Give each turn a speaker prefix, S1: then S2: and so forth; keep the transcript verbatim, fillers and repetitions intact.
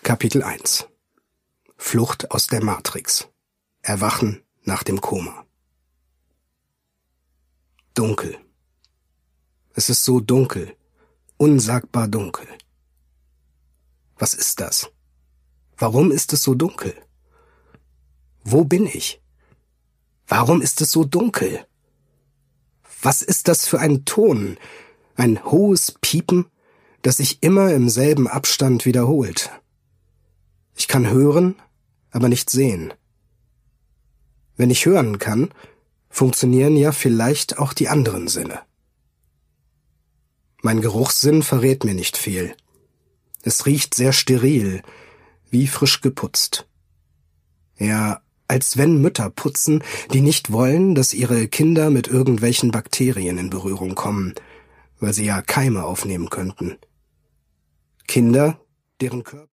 S1: Kapitel eins. Flucht aus der Matrix. Erwachen nach dem Koma. Dunkel. Es ist so dunkel, unsagbar dunkel. Was ist das? Warum ist es so dunkel? Wo bin ich? Warum ist es so dunkel? Was ist das für ein Ton, ein hohes Piepen, das sich immer im selben Abstand wiederholt? Ich kann hören, aber nicht sehen. Wenn ich hören kann, funktionieren ja vielleicht auch die anderen Sinne. Mein Geruchssinn verrät mir nicht viel. Es riecht sehr steril, wie frisch geputzt. Ja, als wenn Mütter putzen, die nicht wollen, dass ihre Kinder mit irgendwelchen Bakterien in Berührung kommen, weil sie ja Keime aufnehmen könnten. Kinder, deren Körper